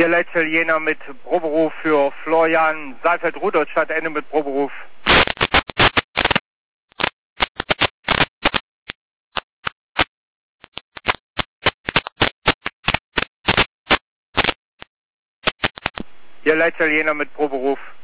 Hier Leitstelle Jena mit Proberuf für Florian Saalfeld-Rudolstadt, Ende mit Proberuf. Hier Leitstelle Jena mit Proberuf.